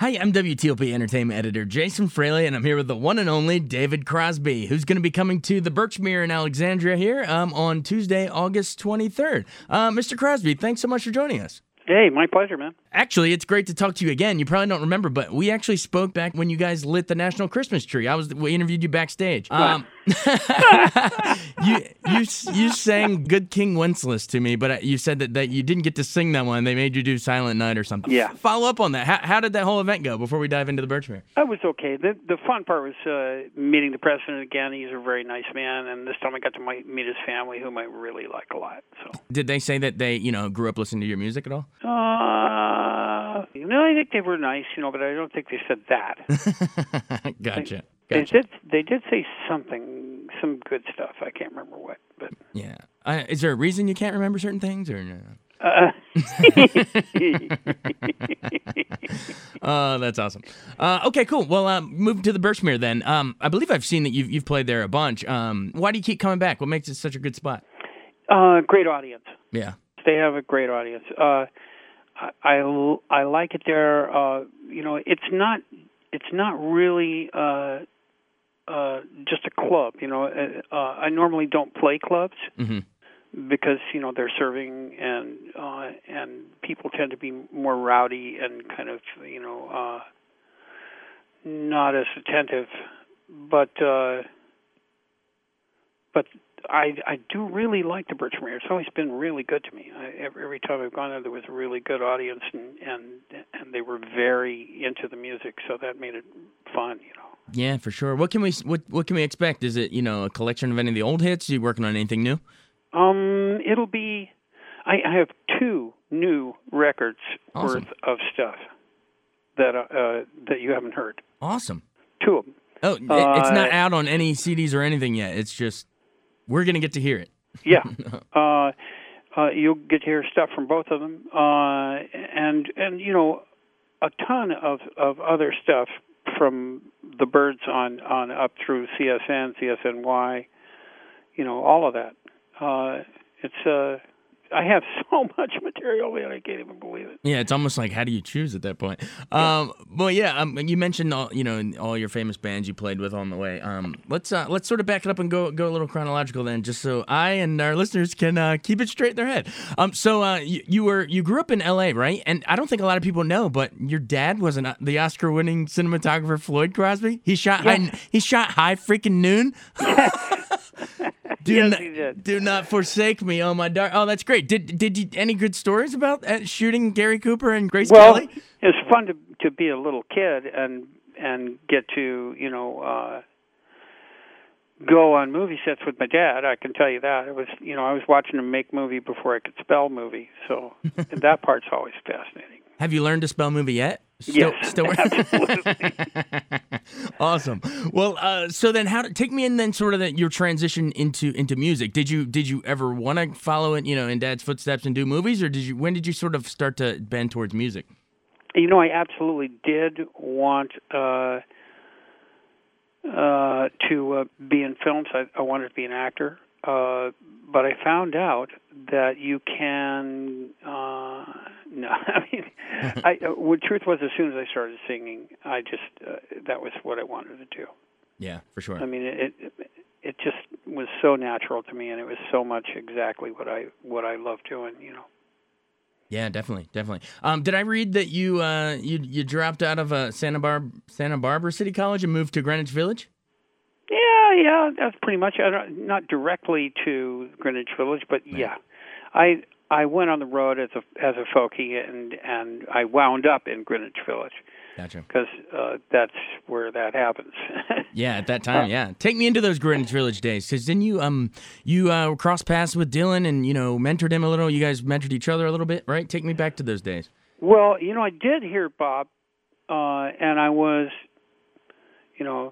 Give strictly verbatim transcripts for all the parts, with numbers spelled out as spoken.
Hi, I'm W T O P Entertainment Editor Jason Fraley, and I'm here with the one and only David Crosby, who's going to be coming to the Birchmere in Alexandria here um, on Tuesday, August twenty-third. Uh, Mister Crosby, thanks so much for joining us. Hey, my pleasure, man. Actually, it's great to talk to you again. You probably don't remember, but we actually spoke back when you guys lit the National Christmas Tree. I was we interviewed you backstage. Um, you you you sang "Good King Wenceslas" to me, but you said that, that you didn't get to sing that one. They made you do "Silent Night" or something. Yeah. Follow up on that. How, how did that whole event go before we dive into the Birchmere? That was okay. The the fun part was uh, meeting the president again. He's a very nice man, and this time I got to meet his family, whom I really like a lot. So. Did they say that they you know grew up listening to your music at all? Uh, no, I think they were nice, you know, but I don't think they said that. Gotcha. They, gotcha. they did. They did say something, some good stuff. I can't remember what, but yeah. Uh, is there a reason you can't remember certain things, or no? Uh, Oh, that's awesome. Uh, okay, cool. Well, um, moving to the Birchmere then. Um, I believe I've seen that you've you've played there a bunch. Um, why do you keep coming back? What makes it such a good spot? uh, great audience. Yeah. They have a great audience. Uh, I, I, I like it there. Uh, you know, it's not it's not really uh, uh, just a club. You know, uh, I normally don't play clubs Mm-hmm. because you know they're serving and uh, and people tend to be more rowdy and kind of you know uh, not as attentive. But uh, but. I, I do really like the Birchmere. It's always been really good to me. I, every, every time I've gone there, there was a really good audience, and, and and they were very into the music, so that made it fun, you know. Yeah, for sure. What can we what what can we expect? Is it you know a collection of any of the old hits? Are you working on anything new? Um, it'll be. I, I have two new records Awesome. worth of stuff that uh, that you haven't heard. Awesome. Two of them. Oh, it, Uh, it's not out on any C Ds or anything yet. It's just we're gonna get to hear it. Yeah. uh, uh, you'll get to hear stuff from both of them, uh, and and you know, a ton of, of other stuff from the Birds on, on up through C S N, C S N Y, you know, all of that. Uh, it's uh, I have so much material, man, I can't even believe it. Yeah, it's almost like how do you choose at that point? Um, well, yeah, um, you mentioned all you know all your famous bands you played with on the way. Um, let's uh, let's sort of back it up and go go a little chronological then, just so I and our listeners can uh, keep it straight in their head. Um, so uh, you, you were you grew up in L A, right? And I don't think a lot of people know, but your dad was an, the Oscar-winning cinematographer Floyd Crosby. He shot Yeah. high, he shot High Freaking Noon. Do Yes, not, he did. do not forsake me, oh my dark. Oh, that's great. Did did you any good stories about uh, shooting Gary Cooper and Grace Well, Kelly? it's fun to to be a little kid and and get to you know uh, go on movie sets with my dad. I can tell you that it was you know I was watching him make movie before I could spell movie, so that part's always fascinating. Have you learned to spell movie yet? Still, Yes, still absolutely. Awesome. Well, uh, so then, how take me in then, sort of that your transition into into music. Did you did you ever want to follow it, you know, in Dad's footsteps and do movies, or did you when did you sort of start to bend towards music? You know, I absolutely did want uh, uh, to uh, be in films. I, I wanted to be an actor, uh, but I found out that you can. Uh, no, I mean, I. Uh, well, truth was, as soon as I started singing, I just uh, that was what I wanted to do. Yeah, for sure. I mean, it, it it just was so natural to me, and it was so much exactly what I what I love doing. You know. Yeah, definitely, definitely. Um, did I read that you uh, you you dropped out of uh, Santa Bar Santa Barbara City College and moved to Greenwich Village? Yeah, yeah, that's pretty much. I don't, not directly to Greenwich Village, but Right. yeah, I I went on the road as a as a folkie, and and I wound up in Greenwich Village Gotcha. because uh, that's where that happens. Yeah, at that time, yeah. Take me into those Greenwich Village days, because then you um you uh, crossed paths with Dylan and you know mentored him a little. You guys mentored each other a little bit, right? Take me back to those days. Well, you know, I did hear Bob, uh, and I was, you know.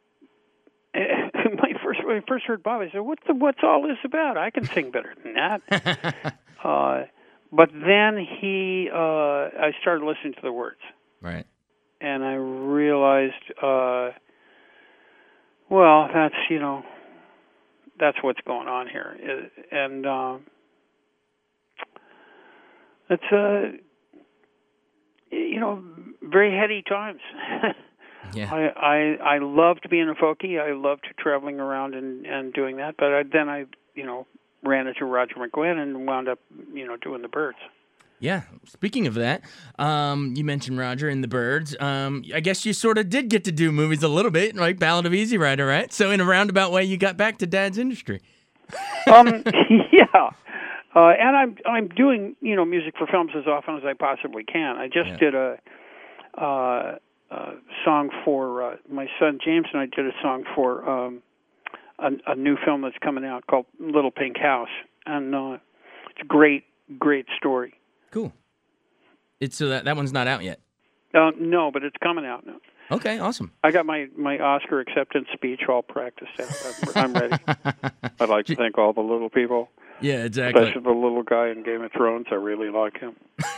My first, when I first heard Bob, I said, "What's the, what's all this about? I can sing better than that." uh, but then he, uh, I started listening to the words, Right. and I realized, uh, well, that's you know, that's what's going on here, and um, it's uh, you know, very heady times. Yeah. I, I I loved being a folkie. I loved traveling around and, and doing that. But I, then I, you know, ran into Roger McGuinn and wound up, you know, doing the Byrds. Yeah. Speaking of that, um, you mentioned Roger and the Byrds. Um, I guess you sort of did get to do movies a little bit, like Ballad of Easy Rider, right? So in a roundabout way, you got back to Dad's industry. um, yeah. Uh, and I'm I'm doing, you know, music for films as often as I possibly can. I just Yeah. did a uh, uh, song for uh, my son James, and I did a song for um, a, a new film that's coming out called Little Pink House, and uh, it's a great, great story. Cool. It's so that that one's not out yet. Uh, no, but it's coming out now. Okay, awesome. I got my, my Oscar acceptance speech all practiced out. I'm, I'm ready. I'd like to thank all the little people. Yeah, exactly. Especially the little guy in Game of Thrones. I really like him.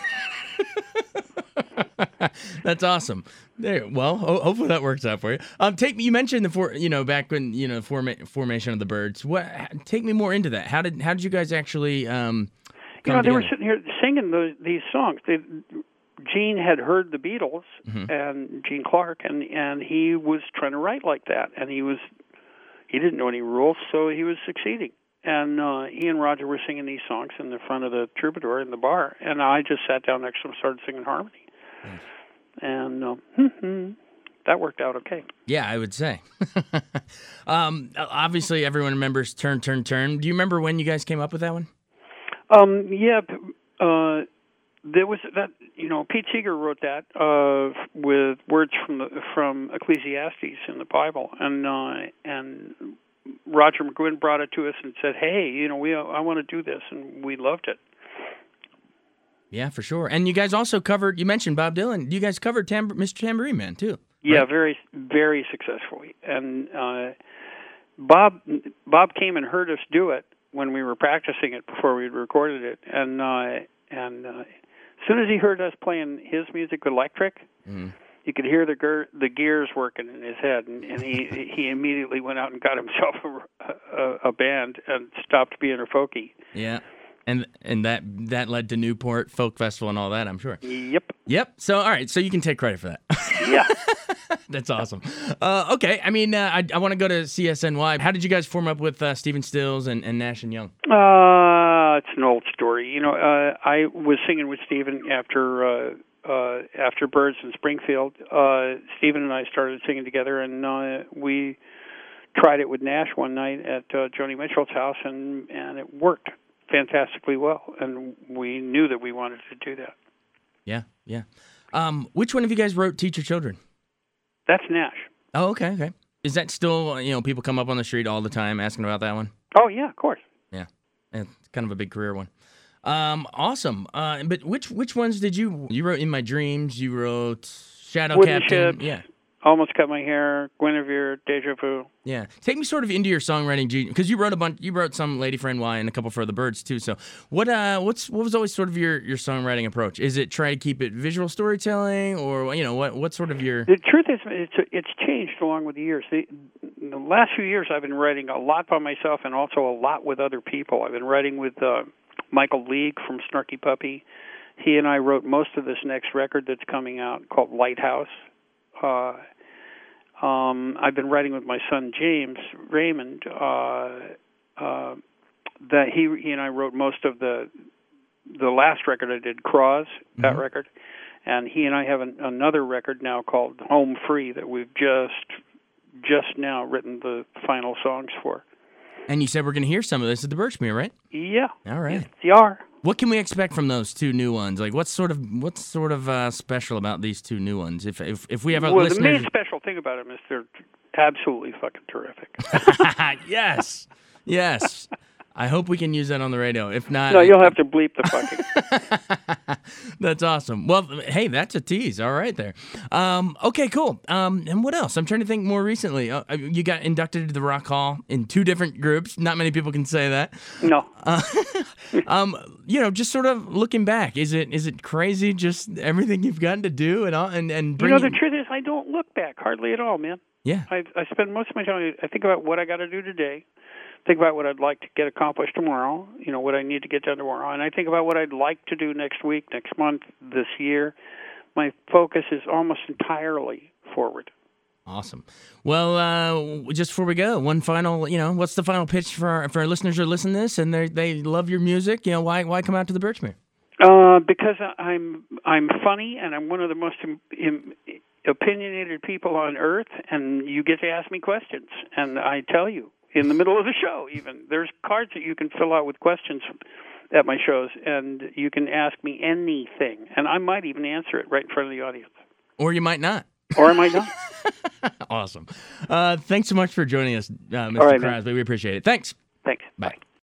That's awesome. There. Well, ho- hopefully that works out for you. Um, take me. You mentioned the for you know back when you know forma- formation of the Byrds. What? Take me more into that. How did how did you guys actually um? You Come know, they together? were sitting here singing the, these songs. They, Gene had heard the Beatles Mhm. and Gene Clark, and and he was trying to write like that, and he was he didn't know any rules, so he was succeeding. And uh, he and Roger were singing these songs in the front of the Troubadour in the bar, and I just sat down next to him and started singing harmony. Nice. And uh, that worked out okay. Yeah, I would say. um, obviously, everyone remembers "Turn, Turn, Turn." Do you remember when you guys came up with that one? Um, yeah, uh, there was that. You know, Pete Seeger wrote that uh, with words from the from Ecclesiastes in the Bible, and uh, and Roger McGuinn brought it to us and said, "Hey, you know, we I want to do this," and we loved it. Yeah, for sure. And you guys also covered. You mentioned Bob Dylan. You guys covered Tam- Mister Tambourine Man too. Yeah, right? very very successfully. And uh, Bob Bob came and heard us do it when we were practicing it before we recorded it, and uh, and uh, as soon as he heard us playing his music electric, mm-hmm. you could hear the ger- the gears working in his head, and, and he he immediately went out and got himself a, a, a band and stopped being a folkie. Yeah. And and that that led to Newport Folk Festival and all that, I'm sure. Yep. Yep. So, all right. So you can take credit for that. Yeah. That's awesome. Uh, okay. I mean, uh, I, I want to go to C S N Y. How did you guys form up with uh, Stephen Stills and, and Nash and Young? Uh, it's an old story. You know, uh, I was singing with Stephen after uh, uh, after Byrds in Springfield. Uh, Stephen and I started singing together, and uh, we tried it with Nash one night at uh, Joni Mitchell's house, and, and it worked fantastically well, and we knew that we wanted to do that. Yeah, yeah. Um, which one of you guys wrote Teach Your Children? That's Nash. Oh, okay, okay. Is that still, you know, people come up on the street all the time asking about that one? Oh, yeah, of course. Yeah, it's kind of a big career one. Um, awesome. Uh, but which which ones did you, you wrote In My Dreams, you wrote Shadow Wooden Captain. Ships, Yeah. Almost Cut My Hair, Guinevere, Deja Vu. Yeah, take me sort of into your songwriting, because you wrote a bunch. You wrote some Lady for N Y and a couple for the Byrds too. So, what uh, what's what was always sort of your, your songwriting approach? Is it try to keep it visual storytelling, or you know what what sort of your? The truth is, it's it's changed along with the years. The, the last few years, I've been writing a lot by myself and also a lot with other people. I've been writing with uh, Michael League from Snarky Puppy. He and I wrote most of this next record that's coming out called Lighthouse. Uh, Um, I've been writing with my son James Raymond. Uh, uh, that he he and I wrote most of the the last record I did, Cross, that Mm-hmm. record, and he and I have an, another record now called Home Free that we've just just now written the final songs for. And you said we're going to hear some of this at the Birchmere, right? Yeah. All right. Yes, they are. What can we expect from those two new ones? Like, what's sort of what's sort of uh, special about these two new ones? If if if we have our Well, listeners, the main special thing about them is they're absolutely fucking terrific. yes, yes. I hope we can use that on the radio. If not, No, you'll have to bleep the fucking. That's awesome. Well, hey, that's a tease. All right there. Um, okay, cool. Um, and what else? I'm trying to think more recently. Uh, you got inducted into the Rock Hall in two different groups. Not many people can say that. No. Uh, um, you know, just sort of looking back, is it is it crazy just everything you've gotten to do and all and and You bring know, the truth is, I don't look back hardly at all, man. yeah. I, I spend most of my time, I think about what I got to do today, think about what I'd like to get accomplished tomorrow, you know, what I need to get done tomorrow, and I think about what I'd like to do next week, next month, this year, my focus is almost entirely forward. Awesome. Well, uh, just before we go, one final, you know, what's the final pitch for our, for our listeners who listen to this and they they love your music? You know, why why come out to the Birchmere? Uh, because I'm I'm funny and I'm one of the most im- im- opinionated people on earth, and you get to ask me questions, and I tell you in the middle of the show. Even there's cards that you can fill out with questions at my shows, and you can ask me anything, and I might even answer it right in front of the audience. Or you might not. Or I might not. Awesome. Uh, thanks so much for joining us, uh, Mister All right, Crosby. We appreciate it. Thanks. Thanks. Bye. Bye.